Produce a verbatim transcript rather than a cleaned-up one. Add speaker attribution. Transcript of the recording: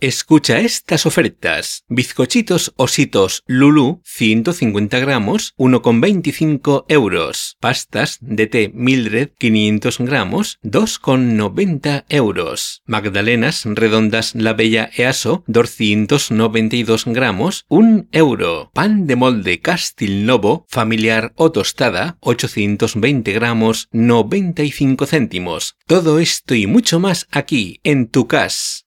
Speaker 1: Escucha estas ofertas. Bizcochitos Ositos Lulú, ciento cincuenta gramos, uno con veinticinco euros. Pastas de té Mildred, quinientos gramos, dos con noventa euros. Magdalenas redondas La Bella Easo, doscientos noventa y dos gramos, un euro. Pan de molde Castilnovo, familiar o tostada, ochocientos veinte gramos, noventa y cinco céntimos. Todo esto y mucho más aquí, en Tu Cas.